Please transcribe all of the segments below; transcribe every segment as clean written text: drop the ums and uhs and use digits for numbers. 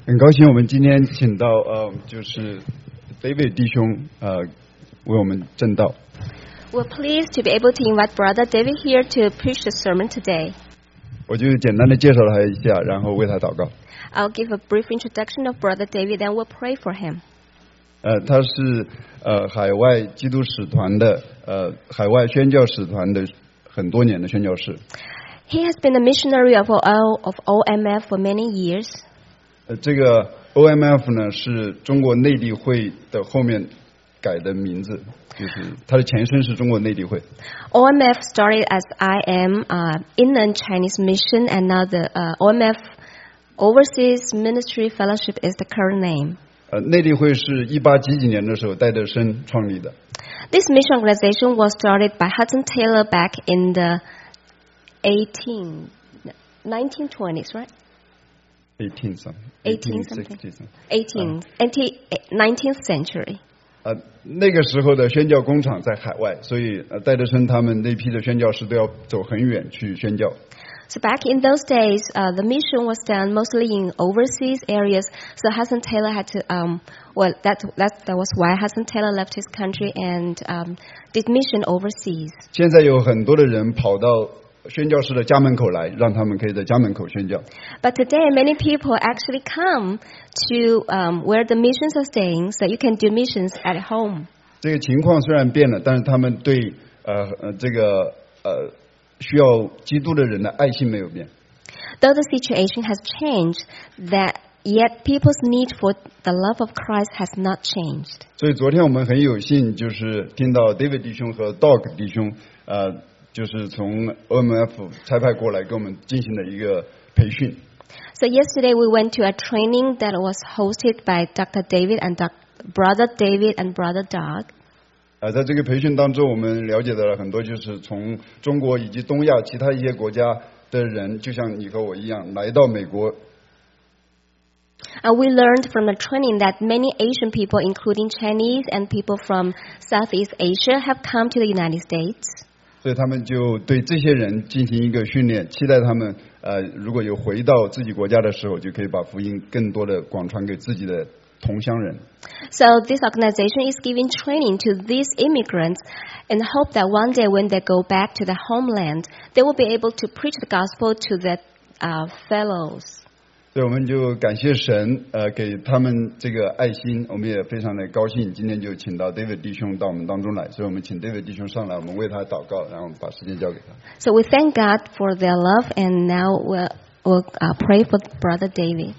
很高兴我们今天请到就是 David 弟兄为我们证道。 We're pleased to be able to invite Brother David here to preach the sermon today. 我就简单的介绍了他一下，然后为他祷告。 I'll give a brief introduction of Brother David, then we'll pray for him. 他是海外基督使团的海外宣教使团的很多年的宣教士。 He has been a missionary of OMF for many years. 这个 OMF 呢是中国内地会的后面改的名字，就是它的前身是中国内地会。 OMF started as IM Inland Chinese Mission, and now the OMF Overseas Ministry Fellowship is the current name. 内地会是18几年的时候戴德生创立的。 This mission organization was started by Hudson Taylor back in the 1920s, right? 19th century. 那个时候的宣教工厂在海外，所以戴德生他们那批的宣教士都要走很远去宣教。 So back in those days, the mission was done mostly in overseas areas. So Hudson Taylor had to, that was why Hudson Taylor left his country and did mission overseas. 现在有很多的人跑到宣教士的家门口来，让他们可以在家门口宣教。 But today, many people actually come to where the missions are staying, so you can do missions at home. 这个情况虽然变了，但是他们对这个需要基督的人的爱心没有变。 Though the situation has changed, yet people's need for the love of Christ has not changed. 所以昨天我们很有幸，就是听到 David 弟兄和 Dog 弟兄就是从 OMF 差派过来给我们进行的一个培训。 So yesterday we went to a training that was hosted by Dr. David and Brother David and Brother Doug. 在这个培训当中，我们了解到了很多，就是从中国以及东亚其他一些国家的人，就像你和我一样，来到美国。 We learned from the training that many Asian people, including Chinese and people from Southeast Asia, have come to the United States. 所以他们就对这些人进行一个训练，期待他们如果有回到自己国家的时候，就可以把福音更多的广传给自己的同乡人。 So this organization is giving training to these immigrants in the hope that one day when they go back to their homeland, they will be able to preach the gospel to their fellows. 所以我们就感谢神给他们这个爱心，我们也非常的高兴，今天就请到 David 弟兄到我们当中来，所以我们请 David 弟兄上来，我们为他祷告，然后把时间交给他。 So we thank God for their love, and now we'll pray for Brother David.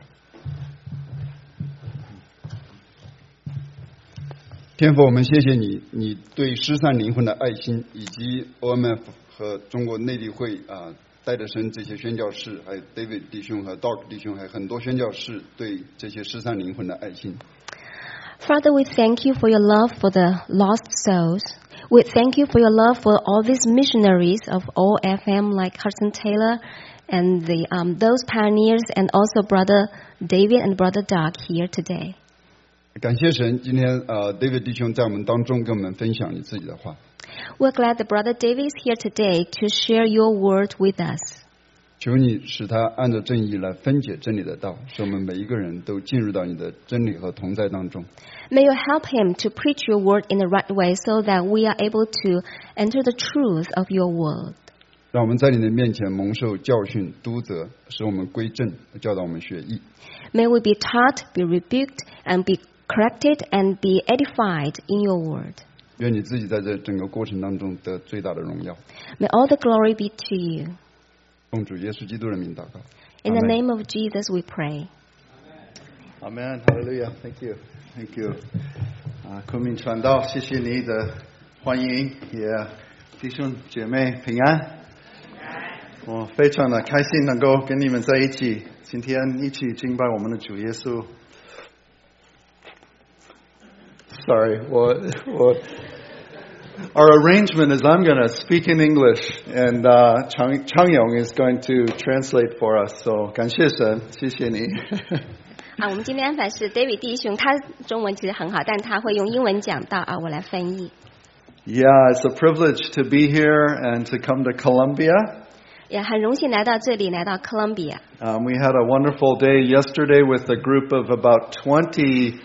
天父，我们谢谢你，你对失散灵魂的爱心，以及 OMF 和中国内地会戴德生这些宣教士，还有 David 弟兄和 Dog 弟兄，还有很多宣教士对这些失散灵魂的爱心。 Father, we thank you for your love for the lost souls. We thank you for your love for all these missionaries of OFM like Hudson Taylor and those pioneers, and also Brother David and Brother Doug here today. 感谢神，今天David 弟兄在我们当中跟我们分享你自己的话。 We're glad that Brother David is here today to share your word with us. 求你使他按照正义来分解真理的道，使我们每一个人都进入到你的真理和同在当中。 May you help him to preach your word in the right way, so that we are able to enter the truth of your word. 让我们在你的面前蒙受教训、督责，使我们归正，教导我们学艺。 May we be taught, be rebuked, and be corrected, and be edified in your word. 愿你自己在这整个过程当中得最大的荣耀。 May all the glory be to you. 奉主耶稣基督的名祷告。 In the name of Jesus we pray. Amen. Hallelujah. Thank you. Thank you. 昆明传道，谢谢你的欢迎，也弟兄姐妹平安。我非常的开心能够跟你们在一起，今天一起敬拜我们的主耶稣。Sorry, our arrangement is I'm going to speak in English, and Changyong is going to translate for us. So, 感谢神，谢谢你。 我们今天安排是 David 弟兄，他中文其实很好，但他会用英文讲道我来翻译。 Yeah, it's a privilege to be here and to come to Columbia. 也很荣幸来到这里，来到哥伦比亚。 We had a wonderful day yesterday with a group of about 20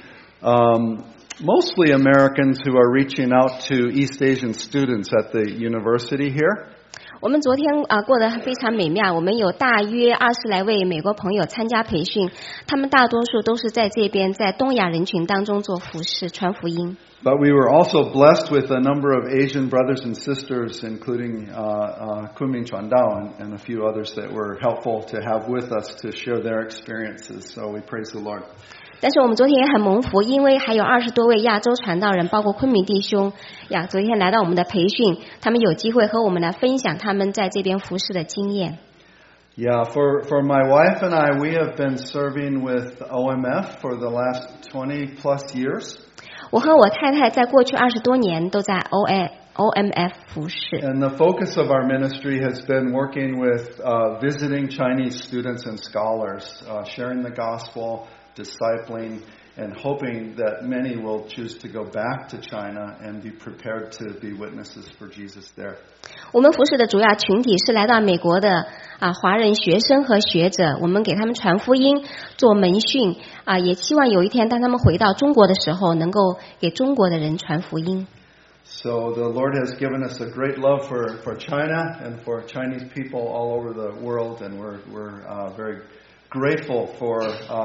mostly Americans who are reaching out to East Asian students at the university here. 我们昨天过得非常美妙，我们有大约20来位美国朋友参加培训，他们大多数都是在这边在东亚人群当中做服事传福音。 But we were also blessed with a number of Asian brothers and sisters, including Kunming Chuandao and a few others that were helpful to have with us to share their experiences. So we praise the Lord. 但是我们昨天也很蒙福，因为还有20多位亚洲传道人，包括昆明弟兄呀，昨天来到我们的培训，他们有机会和我们来分享他们在这边服事的经验。 Yeah, for my wife and I, we have been serving with OMF for the last 20 plus years. 我和我太太在过去20多年都在 OMF 服事。 And the focus of our ministry has been working with visiting Chinese students and scholars, sharing the gospel, discipling, and hoping that many will choose to go back to China and be prepared to be witnesses for Jesus there. 我们服事的主要群体是来到美国的华人学生和学者，我们给他们传福音，做门训也期望有一天当他们回到中国的时候，能够给中国的人传福音。 So the Lord has given us a great love for China and for Chinese people all over the world, and we're very grateful for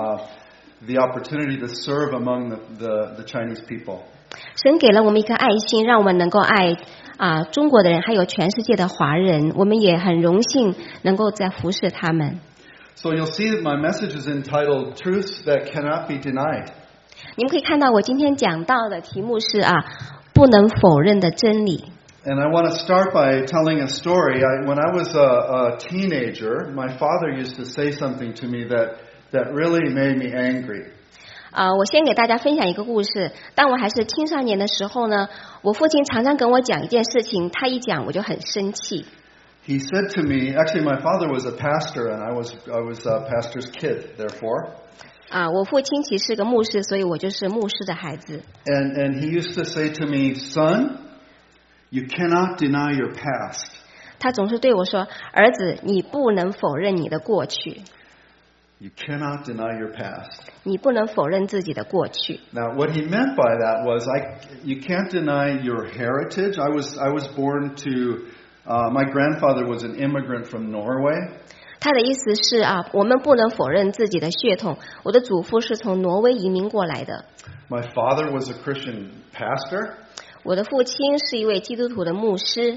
the opportunity to serve among the Chinese people. 神给了我们一颗爱心，让我们能够爱中国的人，还有全世界的华人。我们也很荣幸能够在服侍他们。 So you'll see that my message is entitled "Truths That Cannot Be Denied." 你们可以看到我今天讲到的题目是不能否认的真理。 And I want to start by telling a story. When I was a teenager, my father used to say something to me that really made me angry. 我先给大家分享一个故事。当我还是青少年的时候呢，我父亲常常跟我讲一件事情，他一讲我就很生气。 He said to me, actually my father was a pastor and I was a pastor's kid, therefore. 我父亲其实是个牧师，所以我就是牧师的孩子。 And he used to say to me, "Son, you cannot deny your past." 他总是对我说：“儿子，你不能否认你的过去。” You cannot deny your past. 你不能否认自己的过去。 Now, what he meant by that was, you can't deny your heritage. I was born to, my grandfather was an immigrant from Norway. 他的意思是我们不能否认自己的血统。我的祖父是从挪威移民过来的。 My father was a Christian pastor. 我的父亲是一位基督徒的牧师。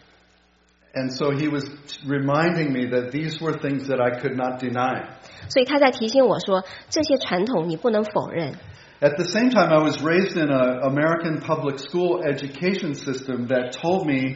And so he was reminding me that these were things that I could not deny. 所以他在提醒我说，这些传统你不能否认。 At the same time, I was raised in an American public school education system that told me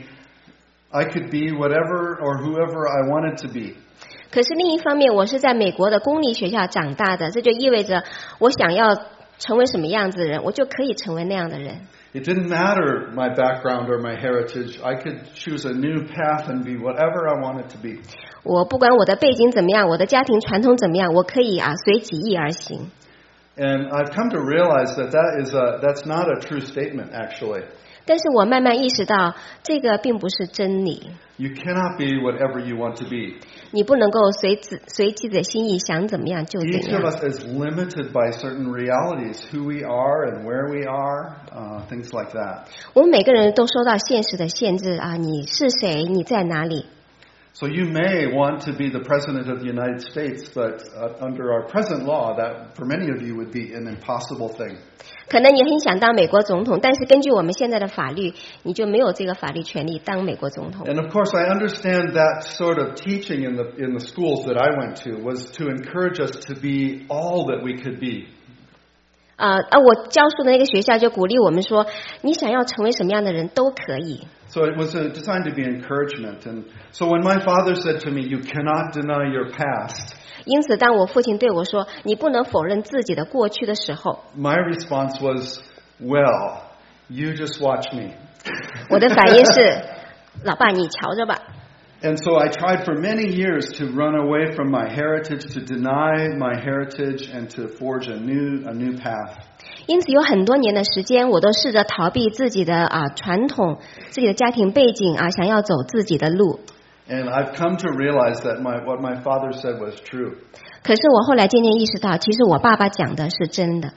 I could be whatever or whoever I wanted to be. 可是另一方面，我是在美国的公立学校长大的，这就意味着我想要成为什么样子的人，我就可以成为那样的人。 It didn't matter my background or my heritage. I could choose a new path and be whatever I wanted to be. 我不管我的背景怎么样，我的家庭传统怎么样，我可以随己意而行。 And I've come to realize that's not a true statement, actually. 但是我慢慢意识到，这个并不是真理。 You cannot be whatever you want to be. 你不能够随自己的心意想怎么样就怎 Each 样。 of us is limited by certain realities, who we are and where we are, things like that. 我们每个人都受到现实的限制你是谁？你在哪里？ So you may want to be the President of the United States, but under our present law, that for many of you would be an impossible thing. 可能你很想当美国总统，但是根据我们现在的法律，你就没有这个法律权利当美国总统。 And of course, I understand that sort of teaching in the schools that I went to was to encourage us to be all that we could be. 我教书的那个学校就鼓励我们说，你想要成为什么样的人都可以。 So it was designed to be encouragement. And so when my father said to me, "You cannot deny your past," 因此，当我父亲对我说“你不能否认自己的过去”的时候， my response was, "Well, you just watch me." 我的反应是：“老爸，你瞧着吧。” And so I tried for many years to run away from my heritage, to deny my heritage, and to forge a new path. 因此，有很多年的时间，我都试着逃避自己的传统、自己的家庭背景想要走自己的路。 And I've come to realize that what my father said was true. 可是我后来渐渐意识到，其实我爸爸讲的是真的。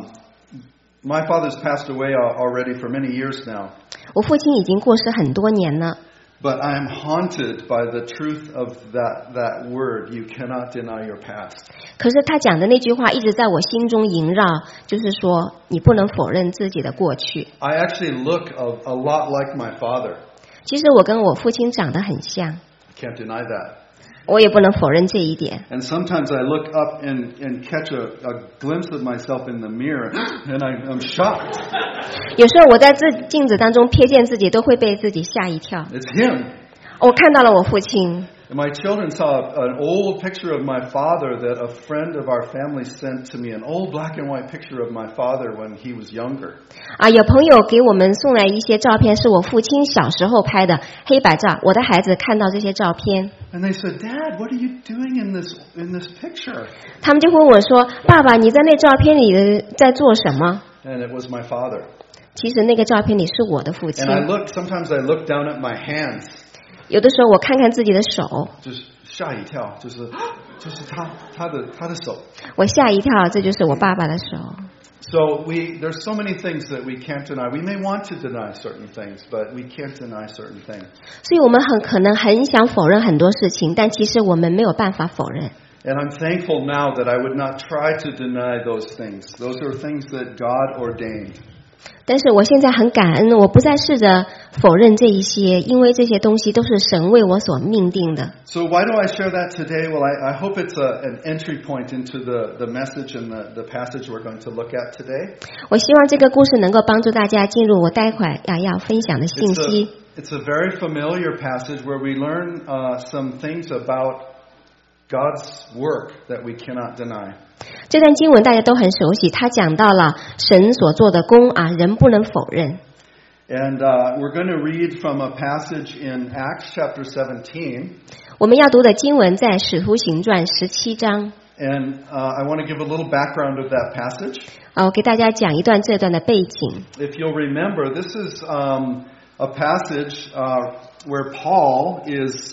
My father's passed away already for many years now. 我父亲已经过世很多年了。 But I am haunted by the truth of that word. You cannot deny your past. 可是他讲的那句话一直在我心中萦绕，就是说你不能否认自己的过去。 I actually look a lot like my father. 其实我跟我父亲长得很像。 I can't deny that. 我也不能否认这一点。 And sometimes I look up and catch a glimpse of myself in the mirror, and I'm shocked. 有时候我在镜子当中瞥见自己，都会被自己吓一跳。 It's him. 我看到了我父亲。 My children saw an old picture of my father that a friend of our family sent to me, an old black and white picture of my father when he was younger. 有朋友给我们送来一些照片，是我父亲小时候拍的黑白照。我的孩子看到这些照片。 And they said, "Dad, what are you doing in this picture?" 他们就问我说：“爸爸，你在那照片里在做什么？” And it was my father. 其实那个照片里是我的父亲。 And sometimes I look down at my hands. 有的时候我看看自己的手， 就是吓一跳，就是他的手。 我吓一跳，这就是我爸爸的手。 So there's so many things that we can't deny. We may want to deny certain things, but we can't deny certain things. 所以我们可能很想否认很多事情，但其实我们没有办法否认。 And I'm thankful now that I would not try to deny those things. Those are things that God ordained. 但是我现在很感恩，我不再试着否认这一些，因为这些东西都是神为我所命定的。 So why do I share that today? Well, I hope it's an entry point into the message and the passage we're going to look at today. 我希望这个故事能够帮助大家进入我待会儿要分享的信息。 It's a very familiar passage where we learn some things about God's work that we cannot deny. 这段经文大家都很熟悉，他讲到了神所做的工人不能否认。 And we're going to read from a passage in Acts chapter 17. 我们要读的经文在使徒行传17章。 And I want to give a little background of that passage. 我给大家讲一段这段的背景。 If you'll remember, this is a passage where Paul is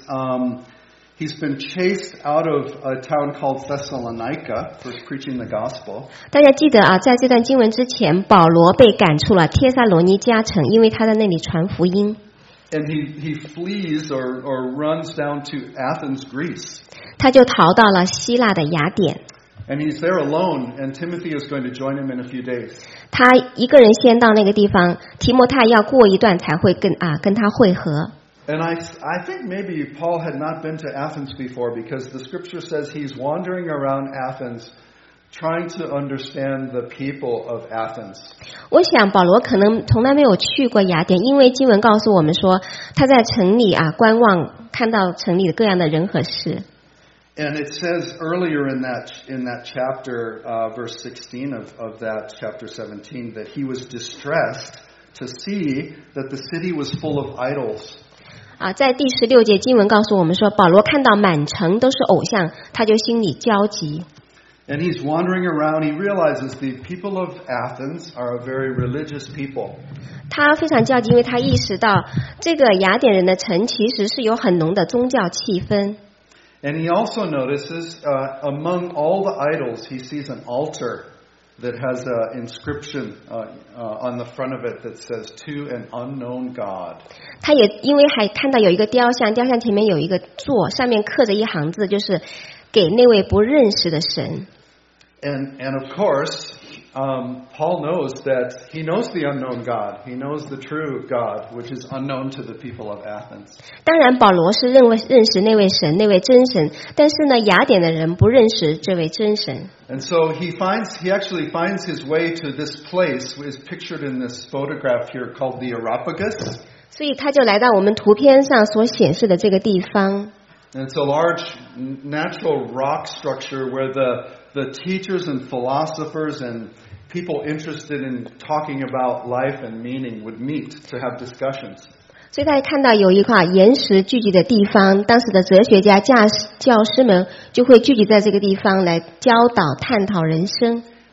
he's been chased out of a town called Thessalonica for preaching the gospel. 大家记得在这段经文之前，保罗被赶出了帖撒罗尼迦城，因为他在那里传福音。 And he flees or runs down to Athens, Greece. 他就逃到了希腊的雅典。 And he's there alone, and Timothy is going to join him in a few days. 他一个人先到那个地方，提摩太要过一段才会跟他会合。 And I think maybe Paul had not been to Athens before because the scripture says he's wandering around Athens trying to understand the people of Athens. 我想保罗可能从来没有去过雅典，因为经文告诉我们说他在城里观望，看到城里各样的人和事。 And it says earlier in that chapter, verse 16 of that chapter 17, that he was distressed to see that the city was full of idols. 在第16节经文告诉我们说，保罗看到满城都是偶像，他就心里焦急。 And he's wandering around. He realizes the people of Athens are a very religious people. 他非常焦急，因为他意识到这个雅典人的城其实是有很浓的宗教气氛。 And he also notices among all the idols, he sees an altar that has an inscription on the front of it that says, "To an unknown God." 他也因为还看到有一个雕像，雕像前面有一个座，上面刻着一行字，就是给那位不认识的神。 And of course, Paul knows that he knows the unknown God. He knows the true God, which is unknown to the people of Athens. 当然，保罗是认识那位神，那位真神，但是呢，雅典的人不认识这位真神。 And so he actually finds his way to this place, is pictured in this photograph here called the Areopagus. 所以他就来到我们图片上所显示的这个地方。 And it's a large natural rock structure where the teachers and philosophers and people interested in talking about life and meaning would meet to have discussions. 所以大家看到有一块岩石聚集的地方，当时的哲学家、教师们就会聚集在这个地方来教导、探讨人生。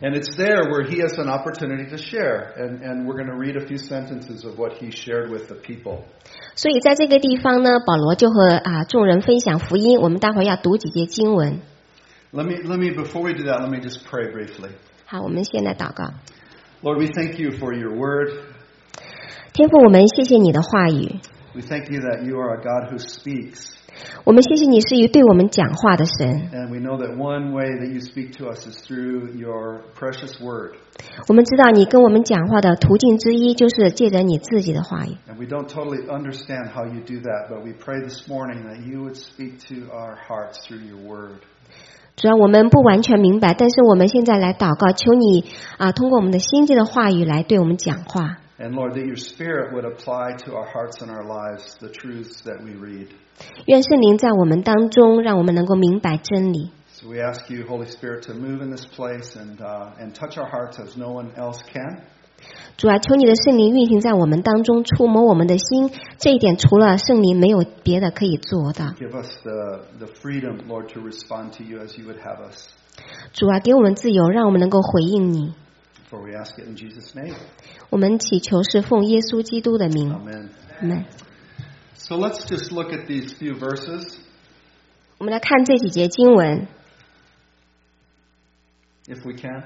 And it's there where he has an opportunity to share. And we're going to read a few sentences of what he shared with the people. 所以在这个地方呢，保罗就和众人分享福音。我们待会儿要读几节经文。 Let me before we do that, let me just pray briefly. 好，我们先来祷告。 Lord, we thank you for your word. 天父，我们谢谢你的话语。 We thank you that you are a God who speaks. 我们谢谢你是一对我们讲话的神。 And we know that one way that you speak to us is through your precious word. 我们知道你跟我们讲话的途径之一就是借着你自己的话语。 And we don't totally understand how you do that, but we pray this morning that you would speak to our hearts through your word. 主要我们不完全明白，但是我们现在来祷告，求你通过我们的心界的话语来对我们讲话。 And Lord, that your Spirit would apply to our hearts and our lives the truths that we read. 愿圣灵在我们当中，让我们能够明白真理。 So we ask you, Holy Spirit, to move in this place and touch our hearts as no one else can. 主啊，求你的圣灵运行在我们当中，触摸我们的心。这一点除了圣灵，没有别的可以做的。 Give us the freedom, Lord, to respond to you as you would have us. 主啊，给我们自由，让我们能够回应你。 For we ask it in Jesus' name. 我们祈求是奉耶稣基督的名。 Amen. Amen. So let's just look at these few verses. 我们来看这几节经文。 If we can.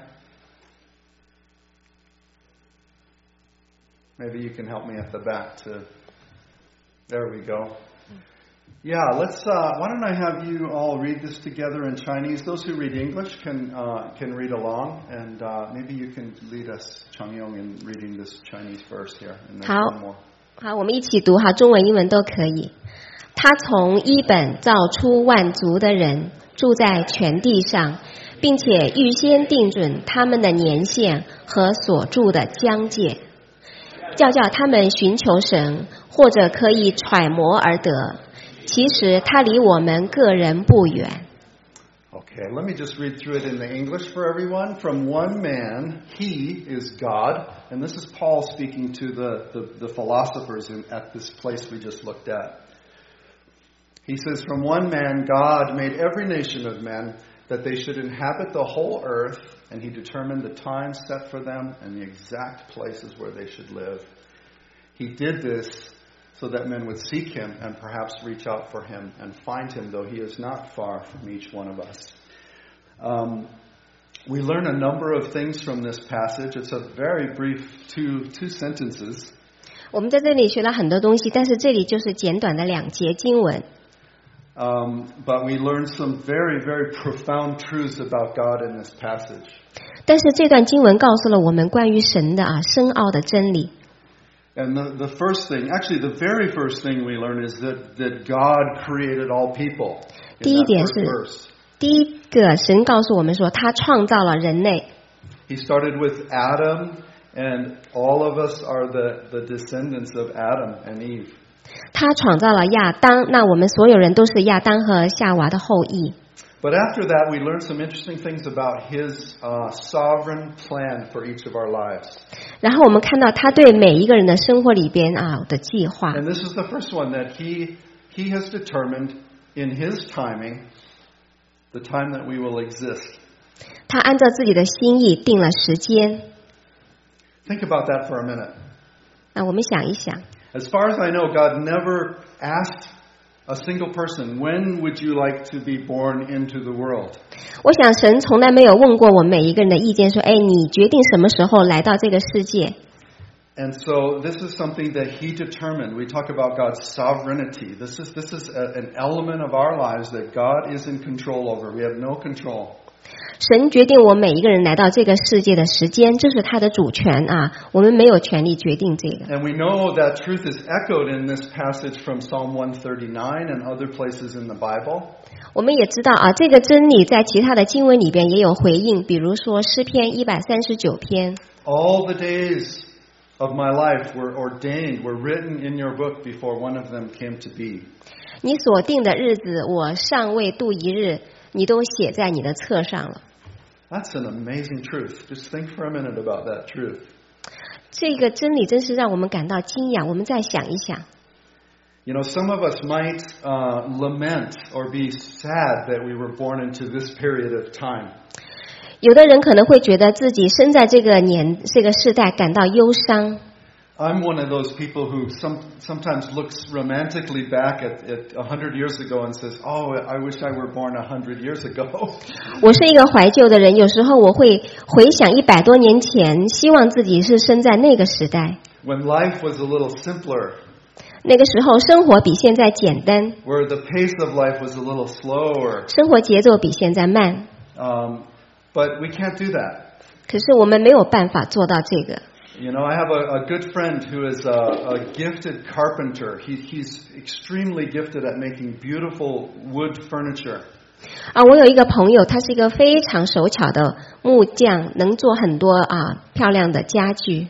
Maybe you can help me at the back to. There we go. Yeah, let's. Why don't I have you all read this together in Chinese? Those who read English can read along, and maybe you can lead us, Changyong, in reading this Chinese verse here. And then one more. 好，我们一起读哈，中文、英文都可以。他从一本造出万族的人，住在全地上，并且预先定准他们的年限和所住的疆界，叫他们寻求神，或者可以揣摩而得。其实他离我们个人不远。 Okay, let me just read through it in the English for everyone. From one man, he is God. And this is Paul speaking to the philosophers at this place we just looked at. He says, from one man, God made every nation of men that they should inhabit the whole earth, and he determined the time set for them and the exact places where they should live. He did this so that men would seek him and perhaps reach out for him and find him, though he is not far from each one of us. We learn a number of things from this passage. It's a very brief two sentences. 我们在这里学了很多东西，但是这里就是简短的2节经文。 But we learn some very, very profound truths about God in this passage. 但是这段经文告诉了我们关于神的深奥的真理。 And the first thing, actually the very first thing we learn is that God created all people. 第一点是，第一个神告诉我们说，他创造了人类。 He started with Adam, and all of us are the descendants of Adam and Eve. 他创造了亚当，那我们所有人都是亚当和夏娃的后裔。 But after that, we learned some interesting things about his sovereign plan for each of our lives. 然后我们看到他对每一个人的生活里边的计划。 And this is the first one, that he has determined in his timing the time that we will exist. 他按照自己的心意定了时间。 Think about that for a minute. 我们想一想。 As far as I know, God never asked a single person, when would you like to be born into the world? 我想神从来没有问过我们每一个人的意见，说，你决定什么时候来到这个世界。 And so this is something that he determined. We talk about God's sovereignty. This is an element of our lives that God is in control over. We have no control. 神决定我们每一个人来到这个世界的时间，这是他的主权我们没有权利决定这个。 And we know that truth is echoed in this passage from Psalm 139 and other places in the Bible. 我们也知道这个真理在其他的经文里边也有回应，比如说诗篇139篇。 All the days of my life were ordained, were written in your book before one of them came to be. 你所定的日子，我尚未度一日，你都写在你的册上了。 That's an amazing truth. Just think for a minute about that truth. 这个真理真是让我们感到惊讶，我们再想一想。 You know, some of us might lament or be sad that we were born into this period of time. 有的人可能会觉得自己生在这个世代感到忧伤。 I'm one of those people who sometimes looks romantically back at 100 years ago and says, "Oh, I wish I were born 100 years ago." 我是一个怀旧的人，有时候我会回想100多年前，希望自己是生在那个时代。 When life was a little simpler. 那个时候生活比现在简单。 Where the pace of life was a little slower. 生活节奏比现在慢。 But we can't do that. 可是我们没有办法做到这个。 You know, I have a good friend who is a gifted carpenter. He's extremely gifted at making beautiful wood furniture. 我有一个朋友，他是一个非常手巧的木匠，能做很多漂亮的家具。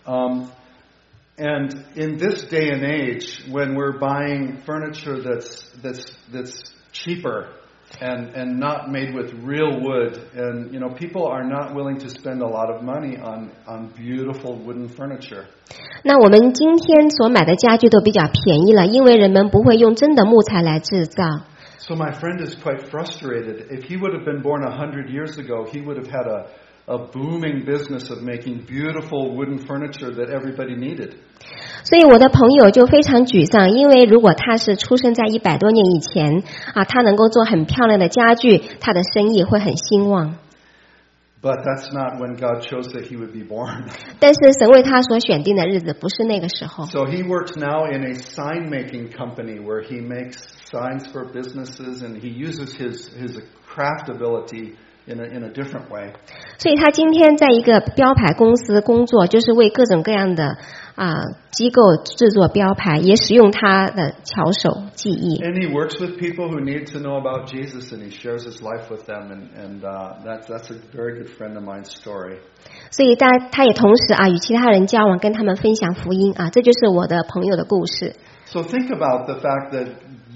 And in this day and age, when we're buying furniture that's cheaper. And not made with real wood, and you know, people are not willing to spend a lot of money on beautiful wooden furniture. 那我们今天所买的家具都比较便宜了，因为人们不会用真的木材来制造。 So my friend is quite frustrated. If he would have been born 100 years ago, he would have had a booming business of making beautiful wooden furniture that everybody needed. 所以我的朋友就非常沮丧，因为如果他是出生在100多年以前他能够做很漂亮的家具，他的生意会很兴旺。 But that's not when God chose that he would be born. 但是神为他所选定的日子不是那个时候。 So he works now in a sign-making company where he makes signs for businesses, and he uses his craft ability in a different way. 所以他今天在一个标牌公司工作，就是为各种各样的机构制作标牌，也使用他的巧手技艺。 And he works with people who need to know about Jesus, and he shares his life with them, and that's a very good friend of mine's story. 所以他也同时与其他人交往，跟他们分享福音这就是我的朋友的故事。 So think about the fact that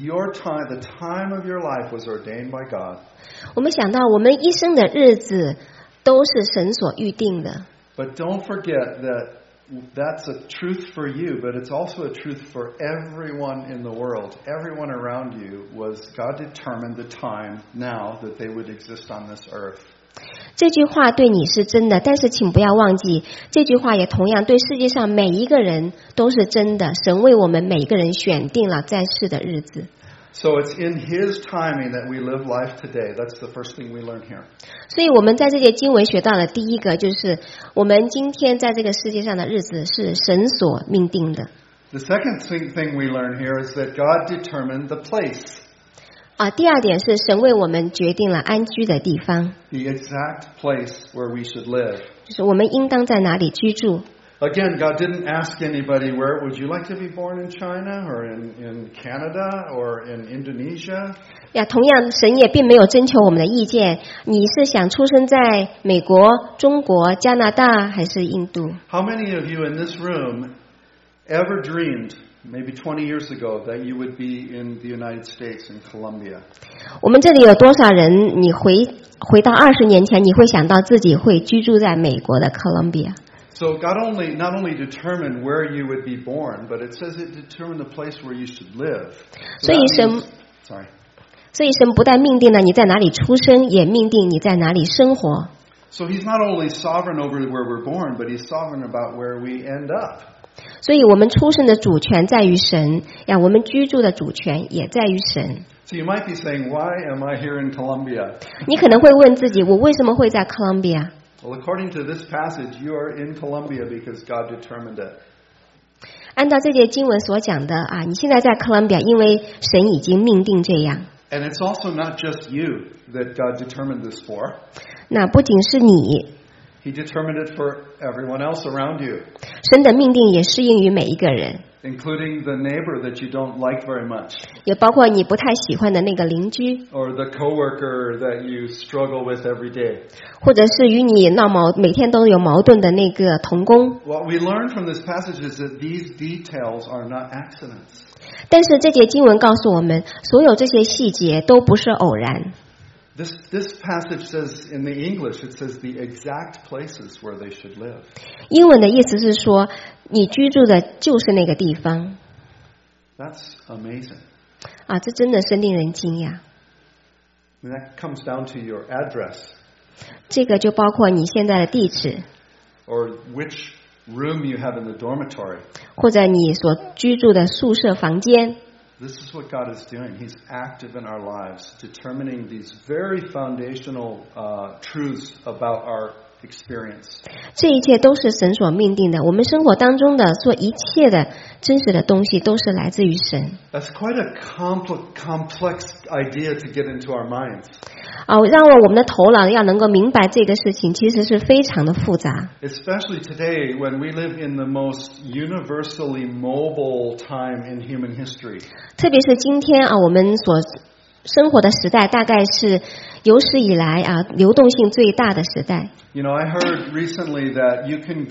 the time of your life was ordained by God. 我们想到我们一生的日子都是神所预定的。 But don't forget that that's a truth for you, but it's also a truth for everyone in the world. Everyone around you was God determined the time now that they would exist on this earth. 这句话对你是真的，但是请不要忘记，这句话也同样对世界上每一个人都是真的。神为我们每一个人选定了在世的日子。 So it's in His timing that we live life today. That's the first thing we learn here. 所以我们在这节经文学到的第一个就是，我们今天在这个世界上的日子是神所命定的。 The second thing we learn here is that God determined the place. 第二点是神为我们决定了安居的地方。 The exact place where we should live. 就是我们应当在哪里居住。 Again, God didn't ask anybody, where would you like to be born in China or in Canada or in Indonesia? 同样神也并没有征求我们的意见，你是想出生在美国、中国、加拿大还是印度？ How many of you in this room ever dreamed, maybe 20 years ago, that you would be in the United States in Colombia? 我们这里有多少人，你回到20年前，你会想到自己会居住在美国的哥伦比亚？ So God not only determined where you would be born, but it says it determined the place where you should live. 所以神不但命定了你在哪里出生，也命定你在哪里生活。 So He's not only sovereign over where we're born, but He's sovereign about where we end up. 所以我们出生的主权在于神，我们居住的主权也在于神。 So you might be saying, why am I here in Colombia? 你可能会问自己，我为什么会在哥伦比亚？ Well, according to this passage, you are in Colombia because God determined it. 按照这节经文所讲的你现在在哥伦比亚，因为神已经命定这样。 And it's also not just you that God determined this for. 那不仅是你， He determined it for everyone else around you. 神的命定也适应于每一个人， Including the neighbor that you don't like very much. 也包括你不太喜欢的那个邻居， Or the coworker that you struggle with every day. 或者是与你每天都有矛盾的那个同工。 What we learn from this passage is that these details are not accidents. 但是这节经文告诉我们，所有这些细节都不是偶然。 This passage says, in the English, it says the exact places where they should live. 英文的意思是说，你居住的就是那个地方。 That's amazing. 这真的是令人惊讶。 And that comes down to your address. 这个就包括你现在的地址， or which room you have in the dormitory. 或者你所居住的宿舍房间。 This is what God is doing. He's active in our lives, determining these very foundational truths about our experience. 这一切都是神所命定的，我们生活当中的做一切的真实的东西都是来自于神。 That's quite a complex idea to get into our minds. 让我们的头脑要能够明白这个事情，其实是非常的复杂。 Especially today when we live in the most universally mobile time in human history. 特别是今天我们所生活的时代，大概是有史以来流动性最大的时代。 You know, I heard recently that you can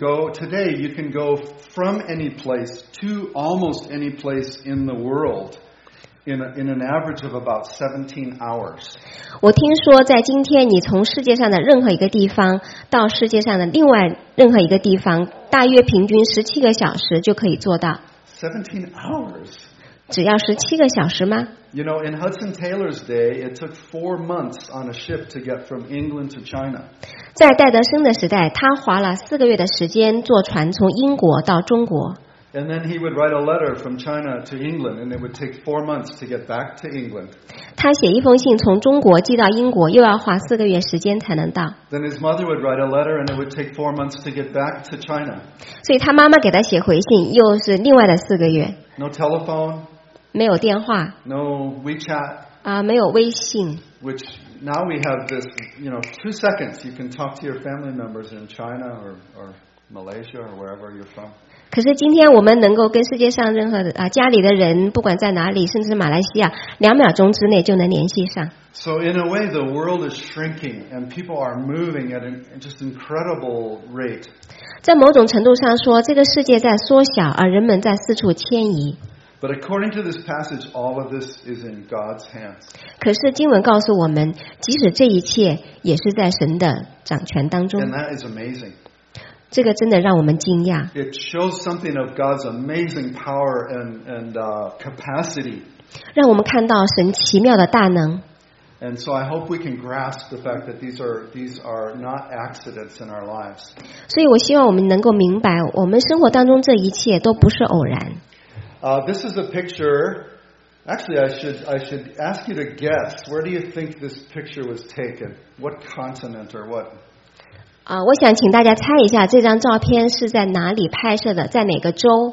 go from any place to almost any place in the world in an average of about 17 hours. 我听说在今天你从世界上的任何一个地方到世界上的另外任何一个地方，大约平均17个小时就可以做到。 17 hours? 只要17个小时吗？ You know, in Hudson Taylor's day, it took 4 months on a ship to get from England to China. 在戴德生的时代，他花了4个月的时间坐船从英国到中国。 And then he would write a letter from China to England, and it would take 4 months to get back to England. 他写一封信从中国寄到英国，又要花4个月时间才能到。 Then his mother would write a letter, and it would take 4 months to get back to China. 所以他妈妈给他写回信，又是另外的4个月。 No telephone, 没有电话 no WeChat, 没有微信。 which now we have this, 2 seconds you can talk to your family members in China or Malaysia or wherever you're from. 可是今天我们能够跟世界上任何的家里的人，不管在哪里，甚至马来西亚，2秒钟之内就能联系上。 So in a way, the world is shrinking, and people are moving at an just incredible rate. 在某种程度上说，这个世界在缩小，而人们在四处迁移。 But according to this passage, all of this is in God's hands. 可是经文告诉我们，即使这一切也是在神的掌权当中。 And that is amazing. 这个真的让我们惊讶。 It shows something of God's amazing power and capacity. 让我们看到神奇妙的大能。 And so I hope we can grasp the fact that these are not accidents in our lives. 所以我希望我们能够明白，我们生活当中这一切都不是偶然。 This is a picture. Actually, I should ask you to guess. Where do you think this picture was taken? What continent or what? 我想请大家猜一下，这张照片是在哪里拍摄的，在哪个州？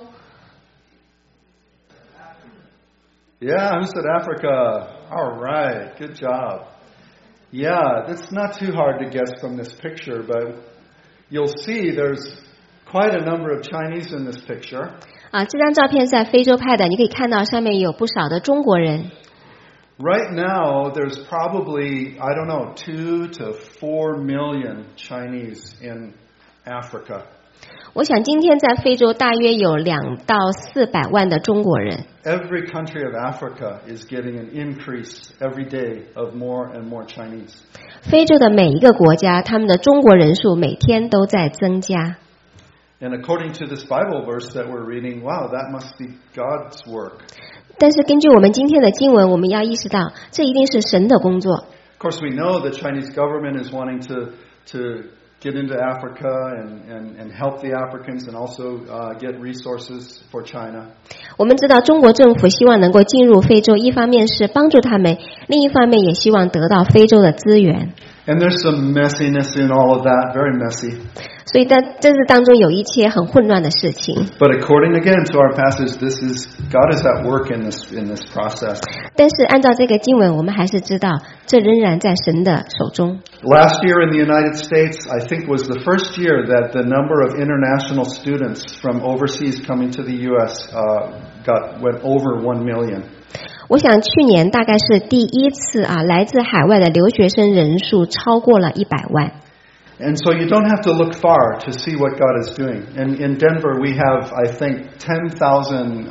Yeah, who said Africa? All right, good job. Yeah, it's not too hard to guess from this picture, but you'll see there's quite a number of Chinese in this picture. 这张照片是在非洲拍的，你可以看到上面有不少的中国人。 Right now, there's probably, 2 to 4 million Chinese in Africa. 我想今天在非洲大约有2到400万的中国人。 Every country of Africa is getting an increase every day of more and more Chinese. 非洲的每一个国家，他们的中国人数每天都在增加。 And according to this Bible verse that we're reading, wow, that must be God's work. 但是根据我们今天的经文，我们要意识到，这一定是神的工作。 Of course, we know the Chinese government is wanting to get into Africa and help the Africans and also get resources for China. 我们知道中国政府希望能够进入非洲，一方面是帮助他们，另一方面也希望得到非洲的资源。 And there's some messiness in all of that, very messy. 所以在这当中有一切很混乱的事情。 But according again to our passage, God is at work in this process. 但是按照这个经文，我们还是知道，这仍然在神的手中。 Last year in the United States, I think was the first year that the number of international students from overseas coming to the U.S. Went over 1 million. 我想去年大概是第一次来自海外的留学生人数超过了100万。 And so you don't have to look far to see what God is doing. And in Denver, we have, I think, 10,000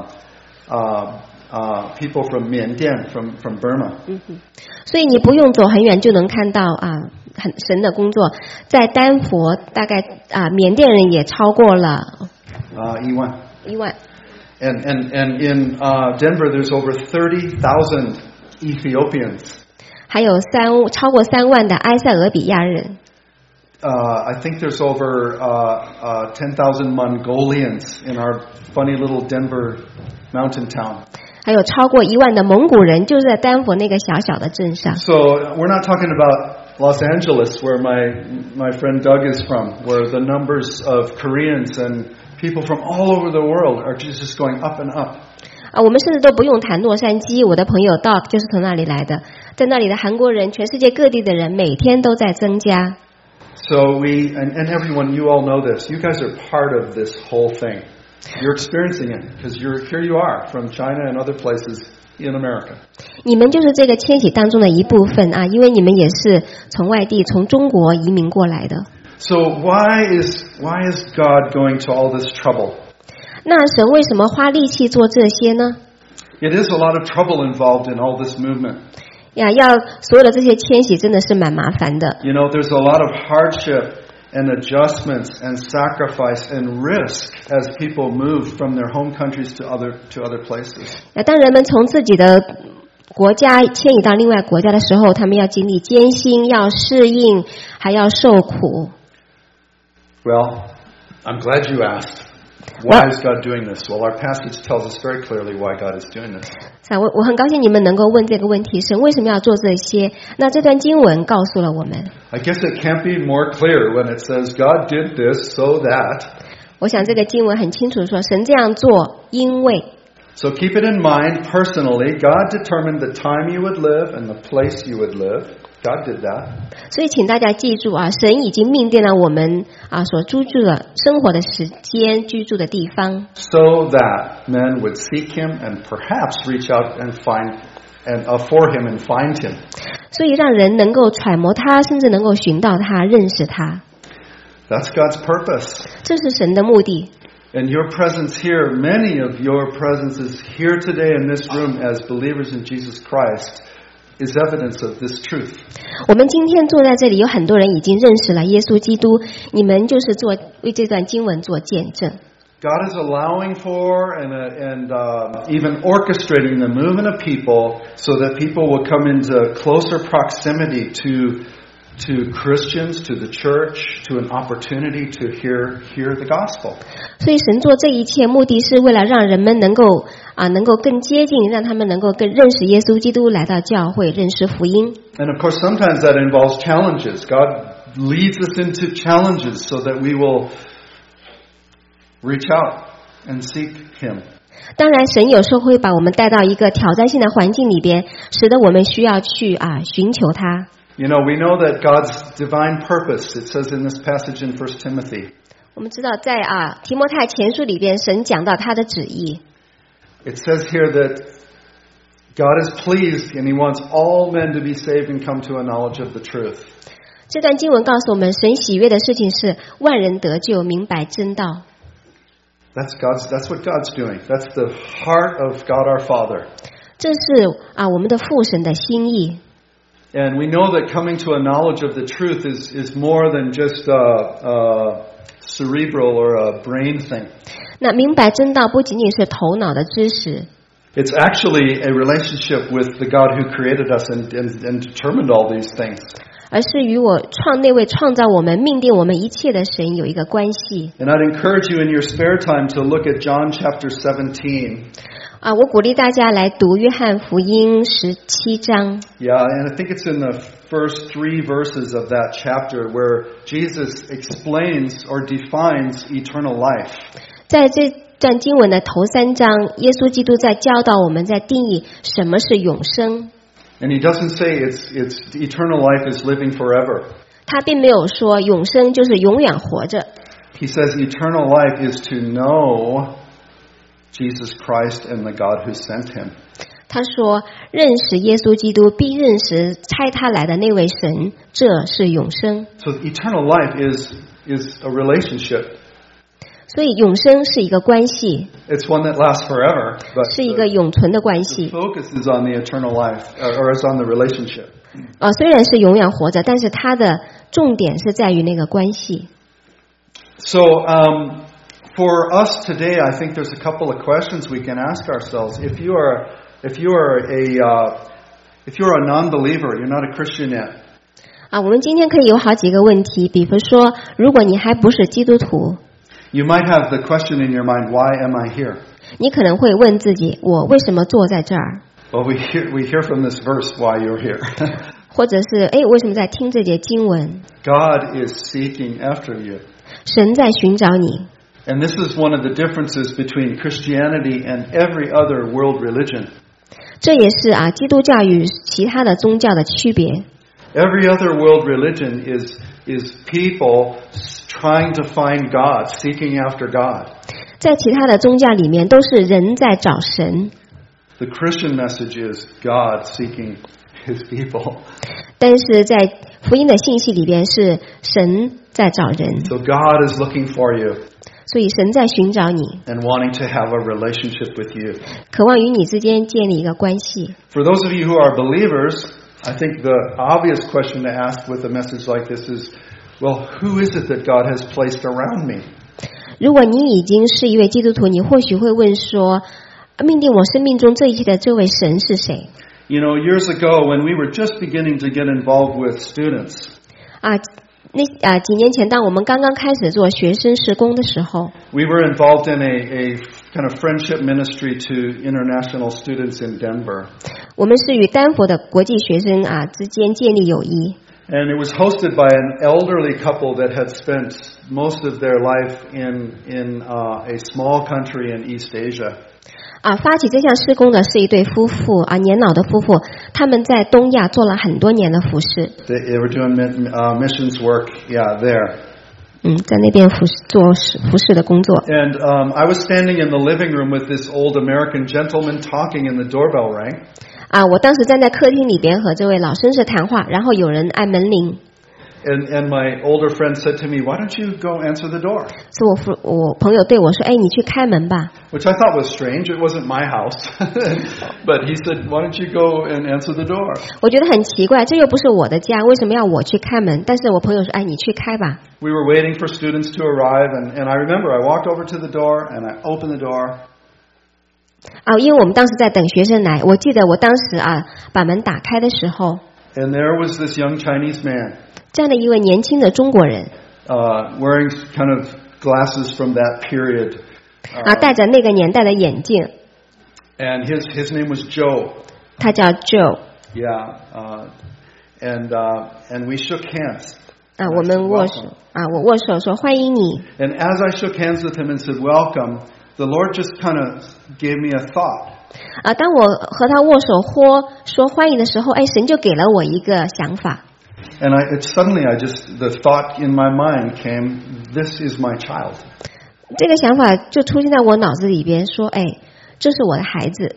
people from Myanmar, from Burma. 所以你不用走很远就能看到很神的工作。在丹佛，大概缅甸人也超过了 1万。 1万。 And in Denver, there's over 30,000 Ethiopians. 还有超过3万的埃塞俄比亚人。 I think there's over 10,000 Mongolians in our funny little Denver mountain town. 还有超过1万的蒙古人，就是在丹佛那个小小的镇上。 So we're not talking about Los Angeles, where my friend Doug is from, where the numbers of Koreans and people from all over the world are just going up and up. 我们甚至都不用谈洛杉矶，我的朋友 Doug 就是从那里来的，在那里的韩国人，全世界各地的人每天都在增加。 So we and everyone, you all know this. You guys are part of this whole thing. You're experiencing it because here you are from China and other places in America. 你们就是这个迁徙当中的一部分啊，因为你们也是从外地从中国移民过来的。 So why is God going to all this trouble? 那神为什么花力气做这些呢？ It is a lot of trouble involved in all this movement. 要所有的这些迁徙真的是蛮麻烦的。 You know, there's a lot of hardship and adjustments and sacrifice and risk as people move from their home countries to other places. 当人们从自己的国家迁移到另外国家的时候，他们要经历艰辛，要适应，还要受苦。 Well, I'm glad you asked. Why is God doing this? Well, our passage tells us very clearly why God is doing this. 我很高兴你们能够问这个问题，神为什么要做这些？那这段经文告诉了我们。 I guess it can't be more clear when it says God did this so that. 我想这个经文很清楚说，神这样做，因为。 So keep it in mind personally. God determined the time you would live and the place you would live. God did that. 所以请大家记住啊，神已经命定了我们所居住的生活的时间、居住的地方。 So that men would seek Him and perhaps reach out and find and for Him and find Him. 所以让人能够揣摩他，甚至能够寻到他、认识他。 That's God's purpose. 这是神的目的。 And your presence here, many of your presences here today in this room as believers in Jesus Christ, is evidence of this truth. 我们今天坐在这里，有很多人已经认识了耶稣基督，你们就是为这段经文做见证。 God is allowing for and even orchestrating the movement of people so that people will come into closer proximity to Christians, to the church, to an opportunity to hear the gospel. 所以神做这一切目的是为了让人们能够更接近，让他们能够更认识耶稣基督，来到教会认识福音。 And of course sometimes that involves challenges. God leads us into challenges so that we will reach out and seek Him. 当然神有时候会把我们带到一个挑战性的环境里边，使得我们需要去寻求他。 You know, we know that God's divine purpose, it says in this passage in 1 Timothy. 我们知道在提摩太前书里边，神讲到他的旨意。 It says here that God is pleased and He wants all men to be saved and come to a knowledge of the truth. 这段经文告诉我们，神喜悦的事情是万人得救，明白真道。 That's what God's doing. That's the heart of God our Father. 这是我们的父神的心意。 And we know that coming to a knowledge of the truth is more than just a cerebral or a brain thing. 那明白真道不仅仅是头脑的知识。 It's actually a relationship with the God who created us and determined all these things. 而是与那位创造我们、命定我们一切的神有一个关系。 And I'd encourage you in your spare time to look at John chapter 17. 我鼓励大家来读约翰福音17章。 Yeah, and I think it's in the first 3 verses of that chapter where Jesus explains or defines eternal life. 在这段经文的头3章，耶稣基督在教导我们，在定义什么是永生。 And He doesn't say it's eternal life is living forever. 他并没有说永生就是永远活着。 He says eternal life is to know Jesus Christ and the God who sent Him. 他说认识耶稣基督必认识差他来的那位神，这是永生。 So eternal life is a relationship. 所以永生是一个关系。 It's one that lasts forever. But 是一个永存的关系。 The focus is on the eternal life, or is on the relationship. 虽然是永远活着，但是它的重点是在于那个关系。 So, for us today, I think there's a couple of questions we can ask ourselves. If you are If you're a non-believer, you're not a Christian yet. 我们今天可以有好几个问题，比如说，如果你还不是基督徒， You might have the question in your mind, why am I here? 你可能会问自己，我为什么坐在这儿？ Well, we hear from this verse why you're here. 或者是，为什么在听这节经文？ God is seeking after you. 神在寻找你。 And this is one of the differences between Christianity and every other world religion. 这也是基督教与其他的宗教的区别。 Every other world religion is people trying to find God, seeking after God. 在其他的宗教里面，都是人在找神。 The Christian message is God seeking His people. 但是在福音的信息里边，是神在找人。 So God is looking for you 所以神在寻找你， and wanting to have a relationship with you. 渴望与你之间建立一个关系。 For those of you who are believers, I think the obvious question to ask with a message like this is, well, who is it that God has placed around me? 如果你已经是一位基督徒，你或许会问说，命定我生命中这一切的这位神是谁？ You know, years ago when we were just beginning to get involved with students, 几年前，当我们刚刚开始做学生事工的时候， we were involved in a kind of friendship ministry to international students in Denver. 我们是与丹佛的国际学生之间建立友谊。 And it was hosted by an elderly couple that had spent most of their life in a small country in East Asia. 发起这项事工的是一对夫妇年老的夫妇，他们在东亚做了很多年的服事。 They were doing missions work, there. 在那边做服事的工作。 And I was standing in the living room with this old American gentleman talking, and the doorbell rang. 我当时站在客厅里边和这位老绅士谈话，然后有人按门铃。 And my older friend said to me, "Why don't you go answer the door?" 是我朋友对我说：“你去开门吧。” Which I thought was strange. It wasn't my house. But he said, "Why don't you go and answer the door?" 我觉得很奇怪，这又不是我的家，为什么要我去开门？但是我朋友说：“你去开吧。” We were waiting for students to arrive, and I remember I walked over to the door and I opened the door. 因为我们当时在等学生来，我记得我当时把门打开的时候， And there was this young Chinese man. 站了一位年轻的中国人， Wearing kind of glasses from that period. 戴着那个年代的眼镜。 And his name was Joe. 他叫 Joe。 Yeah. And we shook hands. 我们握手。我握手说欢迎你。 And as I shook hands with him and said welcome, the Lord just kind of gave me a thought. 当我和他握手或说欢迎的时候，神就给了我一个想法。 And suddenly the thought in my mind came, this is my child. 这个想法就出现在我脑子里边，说，这是我的孩子。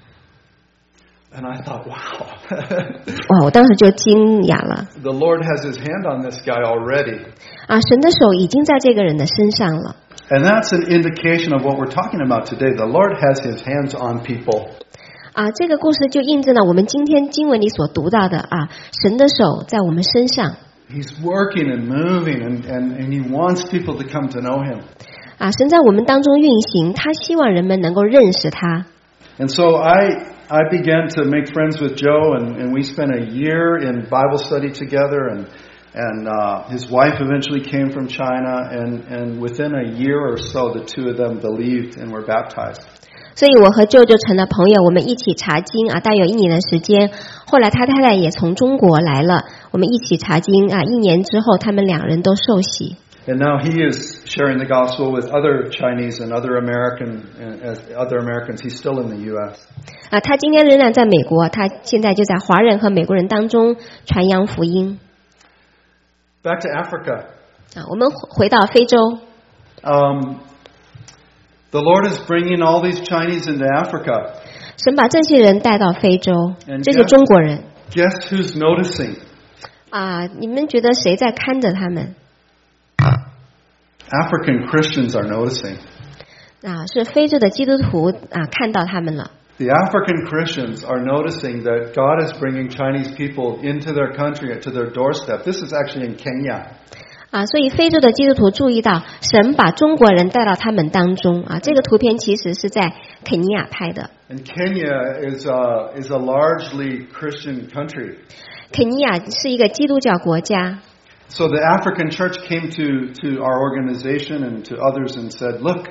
And I thought, wow. 哇，我当时就惊讶了。 The Lord has His hand on this guy already. 神的手已经在这个人的身上了。 And that's an indication of what we're talking about today. The Lord has His hands on people. 这个故事就印证了我们今天经文里所读到的神的手在我们身上。 He's working and moving, and He wants people to come to know Him. 神在我们当中运行，他希望人们能够认识他。 And so I began to make friends with Joe, and we spent a year in Bible study together, and his wife eventually came from China, and within a year or so, the two of them believed and were baptized. 所以我和舅就成了朋友，我们一起查经大约1年的时间。后来他太太也从中国来了，我们一起查经1年之后，他们2人都受洗。 And now he is sharing the gospel with other Chinese and other Americans. He's still in the U.S. 他今天仍然在美国，他现在就在华人和美国人当中传扬福音。 Back to Africa. 我们回到非洲。 The Lord is bringing all these Chinese into Africa. 神把这些人带到非洲，这些中国人。 Guess who's noticing? 你们觉得谁在看着他们？ African Christians are noticing. 是非洲的基督徒看到他们了。 The African Christians are noticing that God is bringing Chinese people into their country, to their doorstep. This is actually in Kenya. 所以非洲的基督徒注意到，神把中国人带到他们当中。这个图片其实是在肯尼亚派的。 And Kenya is a largely Christian country. 肯尼亚是一个基督教国家。 So the African church came to our organization and to others and said, look,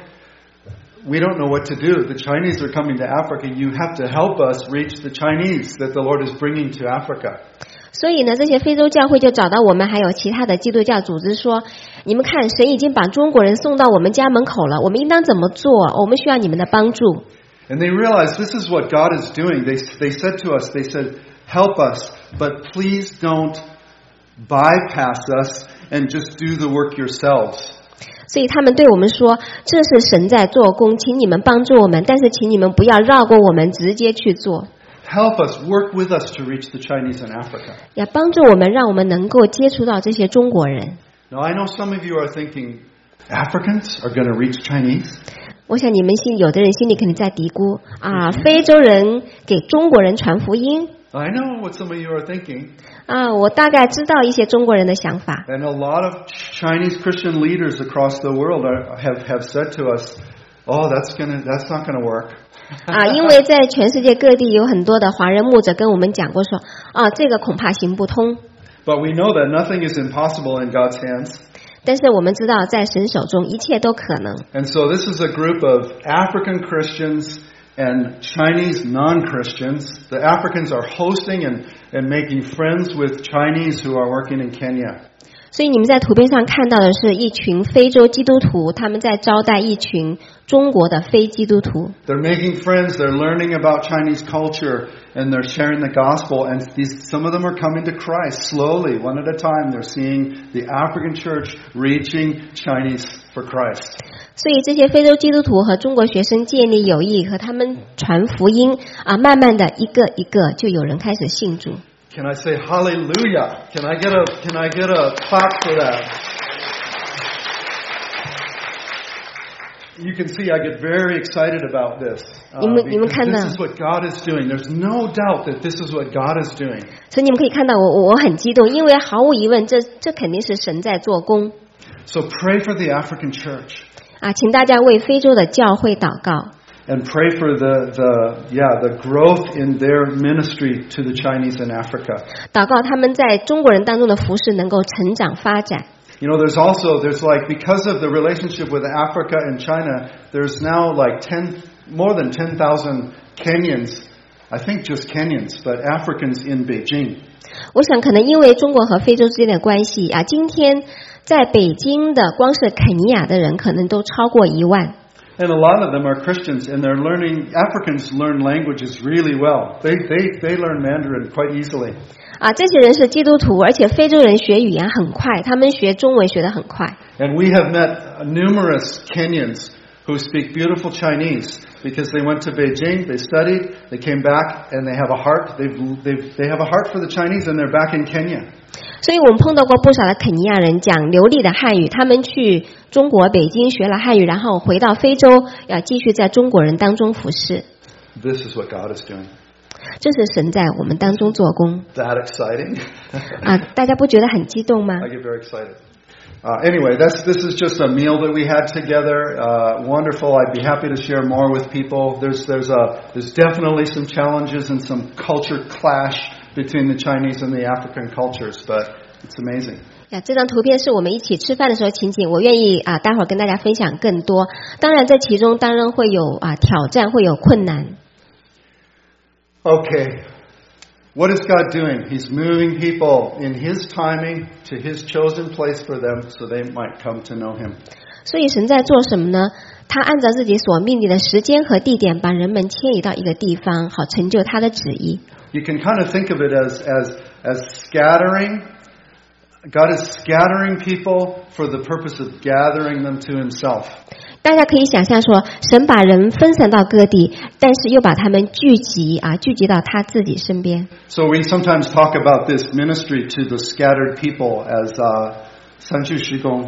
we don't know what to do. The Chinese are coming to Africa. You have to help us reach the Chinese that the Lord is bringing to Africa. 所以呢，这些非洲教会就找到我们，还有其他的基督教组织说，你们看，神已经把中国人送到我们家门口了，我们应当怎么做？我们需要你们的帮助。 And they realized this is what God is doing. They said to us, they said, help us, but please don't bypass us and just do the work yourselves. 所以他们对我们说，这是神在做工，请你们帮助我们，但是请你们不要绕过我们，直接去做。 Help us, work with us to reach the Chinese in Africa. 要帮助我们，让我们能够接触到这些中国人。 Now I know some of you are thinking, Africans are going to reach Chinese? 我想你们有的人心里肯定在嘀咕啊，非洲人给中国人传福音。 I know what some of you are thinking. 啊，我大概知道一些中国人的想法。 And a lot of Chinese Christian leaders across the world have said to us, "Oh, that's not going to work." 啊，因为在全世界各地有很多的华人牧者跟我们讲过说，啊，这个恐怕行不通。 But we know that nothing is impossible in God's hands. 但是我们知道，在神手中一切都可能。 And so this is a group of African Christians and Chinese non-Christians. The Africans are hosting and making friends with Chinese who are working in Kenya. 所以你们在图片上看到的是一群非洲基督徒，他们在招待一群中国的非基督徒。 They're making friends, they're learning about Chinese culture, and they're sharing the gospel, and some of them are coming to Christ slowly, one at a time. They're seeing the African church reaching Chinese for Christ. 所以这些非洲基督徒和中国学生建立友谊，和他们传福音啊，慢慢的一个一个就有人开始信主。 Can I say hallelujah? Can I get a clap for that? You can see I get very excited about this. Because this is what God is doing. There's no doubt that this is what God is doing. 所以你们可以看到我很激动，因为毫无疑问，这肯定是神在做工。 So pray for the African church. 啊，请大家为非洲的教会祷告。 And pray for the growth in their ministry to the Chinese in Africa. 祷告他们在中国人当中的服事能够成长发展。 You know, there's like, because of the relationship with Africa and China, there's now like more than 10,000 Kenyans, I think just Kenyans, but Africans in Beijing. 我想可能因为中国和非洲之间的关系啊，今天在北京的光是肯尼亚的人可能都超过1万。 And a lot of them are Christians, and they're learning. Africans learn languages really well. They learn Mandarin quite easily. 啊，这些人是基督徒，而且非洲人学语言很快，他们学中文学得很快。 And we have met numerous Kenyans who speak beautiful Chinese because they went to Beijing, they studied, they came back, and they have a heart. They have a heart for the Chinese, and they're back in Kenya. 所以我们碰到过不少的肯尼亚人讲流利的汉语，他们去中国北京学了汉语，然后回到非洲，要继续在中国人当中服侍。 This is what God is doing. 这是神在我们当中做工。 That exciting? 啊，大家不觉得很激动吗 I get very excited. Anyway, this is just a meal that we had together. Wonderful. I'd be happy to share more with people. There's definitely some challenges and some culture clash between the Chinese and the African cultures, but it's amazing. 这张图片是我们一起吃饭的时候情景，我愿意待会儿跟大家分享更多。当然，这其中当然会有挑战，会有困难。 Okay, what is God doing? He's moving people in His timing to His chosen place for them, so they might come to know Him. 所以神在做什么呢？他按照自己所命定的时间和地点，把人们迁移到一个地方，好成就他的旨意。 You can kind of think of it as scattering. God is scattering people for the purpose of gathering them to Himself. 大家可以想象说，神把人分散到各地，但是又把他们聚集到他自己身边。 So we sometimes talk about this ministry to the scattered people as 三句施工.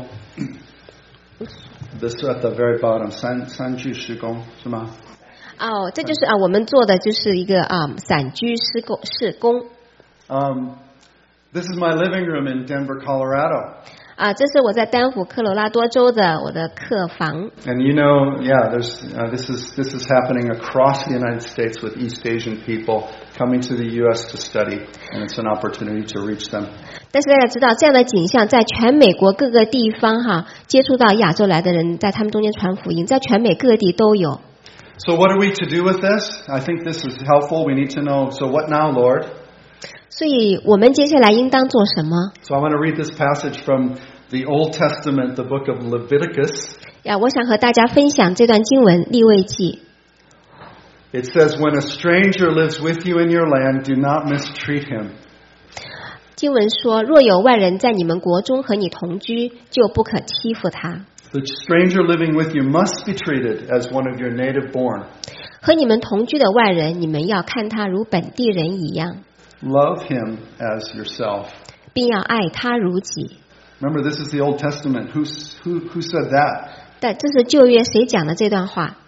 This at the very bottom, 三句施工是吗？ 哦，这就是我们做的就是一个散居施工。 This is my living room in Denver, Colorado. 这是我在丹佛科罗拉多州的我的客房。 And you know, yeah, this is happening across the United States with East Asian people coming to the U.S. to study, and it's an opportunity to reach them. 但是大家知道，这样的景象在全美国各个地方接触到亚洲来的人，在他们中间传福音，在全美各地都有。 So what are we to do with this? I think this is helpful. We need to know, so what now, Lord? 所以我们接下来应当做什么？ So I want to read this passage from the Old Testament, the book of Leviticus. 我想和大家分享这段经文，利未记。 It says, when a stranger lives with you in your land, do not mistreat him. 经文说，若有外人在你们国中和你同居，就不可欺负他。 The stranger living with you must be treated as one of your native born. 和你们同居的外人，你们要看他如本地人一样。 Love him as yourself. 并要爱他如己。 Remember, this is the Old Testament. Who said that? 但这是旧约谁讲的这段话？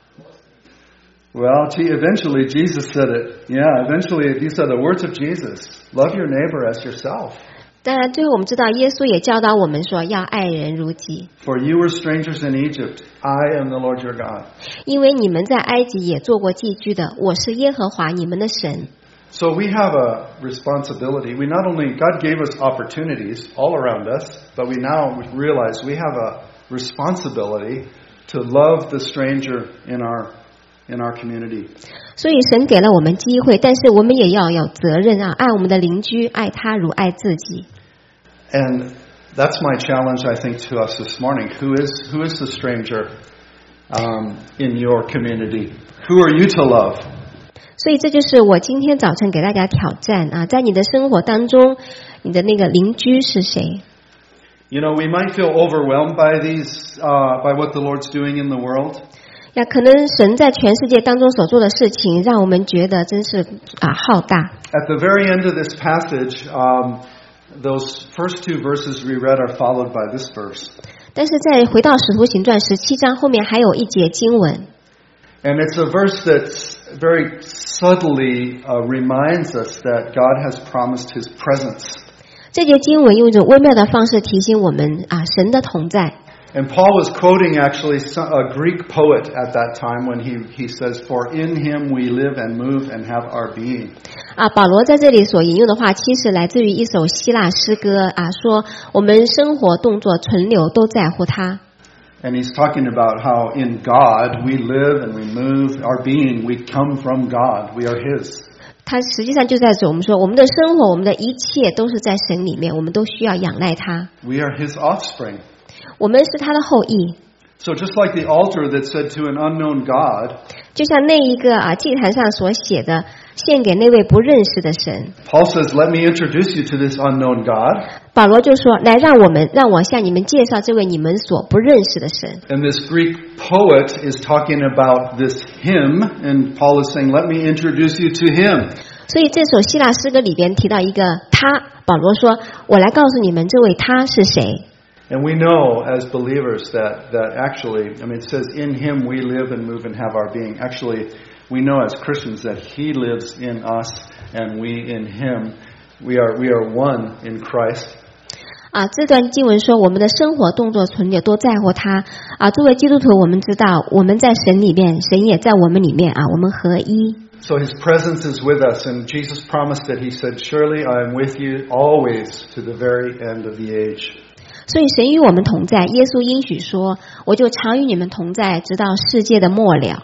Well, eventually Jesus said it. Yeah, eventually these are the words of Jesus. Love your neighbor as yourself. 当然，最后我们知道，耶稣也教导我们说，要爱人如己。 For you were strangers in Egypt. I am the Lord your God. 因为你们在埃及也做过寄居的，我是耶和华你们的神。 So we have a responsibility. We not only, God gave us opportunities all around us, but we now realize we have a responsibility to love the stranger in our community. 所以神给了我们机会，但是我们也要有责任爱我们的邻居，爱他如爱自己。 And that's my challenge, I think, to us this morning. Who is the stranger in your community? Who are you to love? 所以这就是我今天早晨给大家挑战在你的生活当中，你的那个邻居是谁？ You know, we might feel overwhelmed by by what the Lord's doing in the world. 可能神在全世界当中所做的事情，让我们觉得真是浩大。 At the very end of this passage, those first two verses we read are followed by this verse. 但是在回到使徒行传17章后面还有一节经文。 And it's a verse that very subtly reminds us that God has promised His presence. 这节经文用一种微妙的方式提醒我们神的同在。 And Paul was quoting actually a Greek poet at that time when he says, "For in Him we live and move and have our being." 保罗在这里所引用的话，其实来自于一首希腊诗歌说我们生活、动作、存留都在乎他。 And he's talking about how in God we live and we move, our being, we come from God, we are His. 他实际上就在指我们说，我们的生活，我们的一切都是在神里面，我们都需要仰赖他。 We are His offspring. 我们是他的后裔。 So just like the altar that said to an unknown God, 就像那一个祭坛上所写的，献给那位不认识的神。 Paul says, "Let me introduce you to this unknown God." 保罗就说：“来，让我向你们介绍这位你们所不认识的神。” And this Greek poet is talking about this him, and Paul is saying, "Let me introduce you to him." 所以这首希腊诗歌里边提到一个他，保罗说：“我来告诉你们，这位他是谁。” And we know as believers that actually, I mean, it says, "In Him we live and move and have our being." Actually, we know as Christians that He lives in us and we in Him. We are one in Christ. 这段经文说，我们的生活、动作、存留都在乎他。作为基督徒，我们知道我们在神里面，神也在我们里面我们合一。 So His presence is with us, and Jesus promised that He said, "Surely I am with you always to the very end of the age." 所以神与我们同在，耶稣应许说：“我就常与你们同在，直到世界的末了。”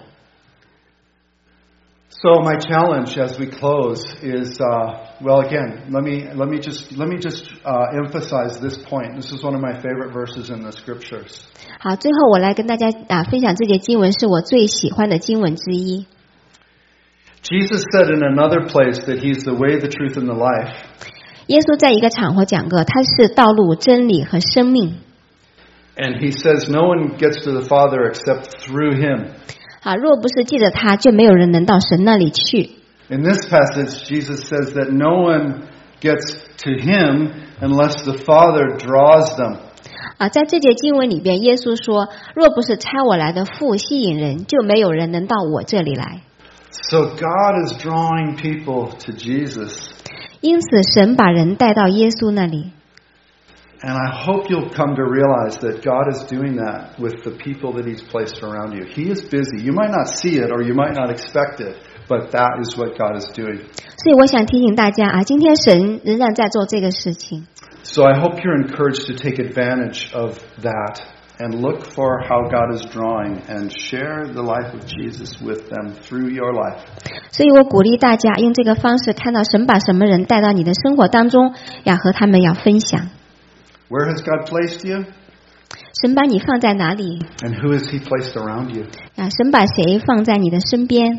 So my challenge as we close is, well, again, let me just emphasize this point. This is one of my favorite verses in the Scriptures. 好，最后我来跟大家分享这节经文，是我最喜欢的经文之一。 Jesus said in another place that He's the way, the truth, and the life. 耶稣在一个场合讲过，他是道路、真理和生命。 And He says, "No one gets to the Father except through Him." 若不是借着他，就没有人能到神那里去。 In this passage, Jesus says that no one gets to Him unless the Father draws them. 在这节经文里边，耶稣说：“若不是差我来的父吸引人，就没有人能到我这里来。” So God is drawing people to Jesus. 因此，神把人带到耶稣那里。 And I hope you'll come to realize that God is doing that with the people that He's placed around you. He is busy. You might not see it or you might not expect it, but that is what God is doing. 所以我想提醒大家啊，今天神仍然在做这个事情。 So I hope you're encouraged to take advantage of that and look for how God is drawing and share the life of Jesus with them through your life. 所以我鼓励大家用这个方式看到神把什么人带到你的生活当中，要和他们要分享。 Where has God placed you? 神把你放在哪里？ And who has He placed around you? 啊，神把谁放在你的身边？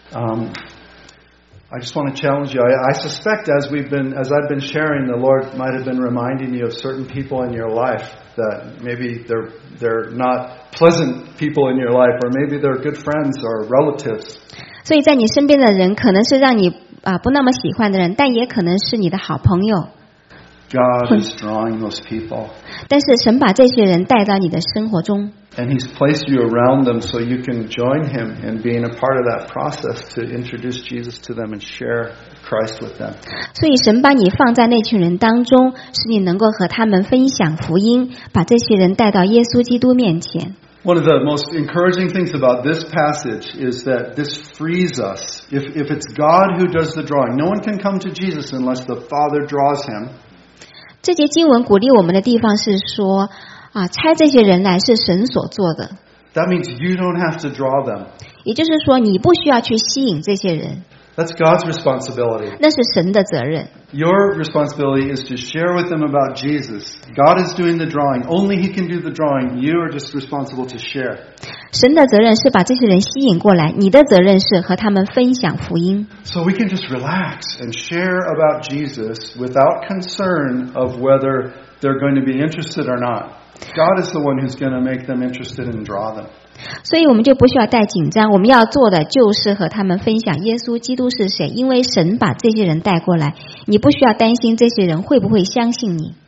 I just want to challenge you. I suspect as I've been sharing, the Lord might have been reminding you of certain people in your life that maybe they're not pleasant people in your life, or maybe they're good friends or relatives. 所以在你身边的人，可能是让你不那么喜欢的人，但也可能是你的好朋友。 God is drawing those people. 但是神把这些人带到你的生活中。 And He's placed you around them so you can join Him in being a part of that process to introduce Jesus to them and share Christ with them. 所以神把你放在那群人当中，使你能够和他们分享福音，把这些人带到耶稣基督面前。 One of the most encouraging things about this passage is that this frees us. If it's God who does the drawing, no one can come to Jesus unless the Father draws him. 这节经文鼓励我们的地方是说差这些人来是神所做的。 That means you don't have to draw them. 也就是说，你不需要去吸引这些人。 That's God's responsibility. 那是神的责任。 Your responsibility is to share with them about Jesus. God is doing the drawing. Only He can do the drawing. You are just responsible to share. 神的责任是把这些人吸引过来，你的责任是和他们分享福音。 So we can just relax and share about Jesus without concern of whether they're going to be interested or not. God is the one who's going to make them interested and draw them. 所以我们就不需要太紧张，我们要做的就是和他们分享耶稣基督是谁，因为神把这些人带过来，你不需要担心这些人会不会相信你。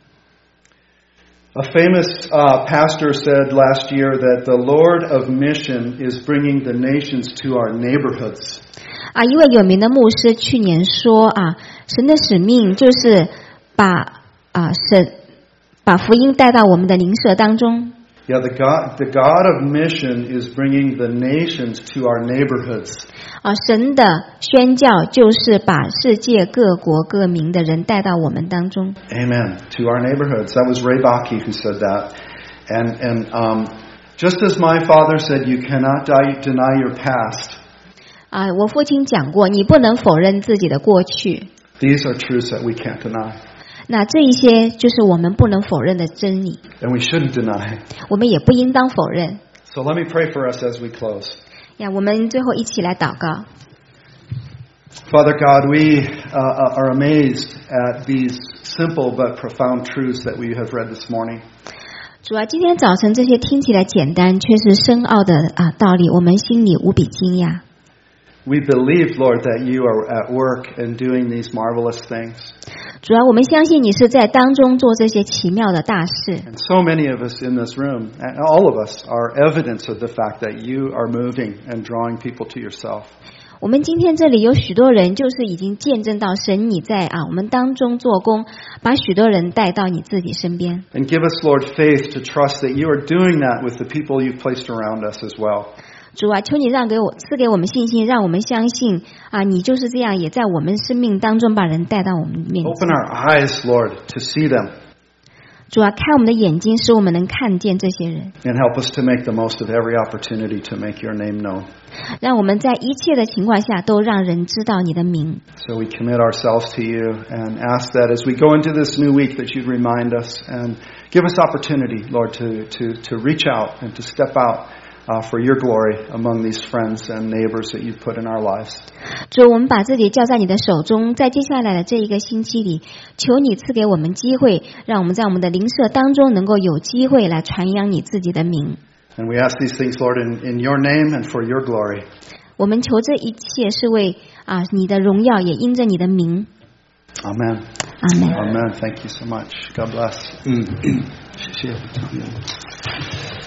A famous pastor said last year that the Lord of mission is bringing the nations to our neighborhoods. 一位有名的牧师去年说神的使命就是把福音带到我们的邻舍当中。 Yeah, the God of mission is bringing the nations to our neighborhoods. 神的宣教就是把世界各国各民的人带到我们当中。 Amen. To our neighborhoods. That was Ray Bakke who said that. And just as my father said, you cannot deny your past. 我父亲讲过，你不能否认自己的过去。 These are truths that we can't deny. 那这一些就是我们不能否认的真理。 And we shouldn't deny. 我们也不应当否认。 So let me pray for us as we close. 我们最后一起来祷告。 Father God, we are amazed at these simple but profound truths that we have read this morning. 主啊，今天早晨这些听起来简单却是深奥的道理，我们心里无比惊讶。 We believe, Lord, that you are at work and doing these marvelous things. 主啊，我们相信你是在当中做这些奇妙的大事。 And so many of us in this room, and all of us, are evidence of the fact that you are moving and drawing people to yourself. 我们今天这里有许多人，就是已经见证到神你在我们当中做工，把许多人带到你自己身边。 And give us, Lord, faith to trust that you are doing that with the people you've placed around us as well. 主啊，求你赐给我们信心，让我们相信你就是这样，也在我们生命当中把人带到我们面前。 Open our eyes, Lord, to see them. 主啊，开我们的眼睛，使我们能看见这些人。 And help us to make the most of every opportunity to make your name known. 让我们在一切的情况下都让人知道你的名。 So we commit ourselves to you and ask that as we go into this new week that you'd remind us and give us opportunity, Lord, to reach out and to step out for your glory among these friends and neighbors that you've put in our lives. 主，我们把自己交在你的手中，在接下来的这一个星期里，求你赐给我们机会，让我们在我们的邻舍当中能够有机会来传扬你自己的名。 And we ask these things, Lord, in your name and for your glory. 我们求这一切是为你的荣耀，也因着你的名。 Amen. Amen. Amen. Thank you so much. God bless. 谢谢。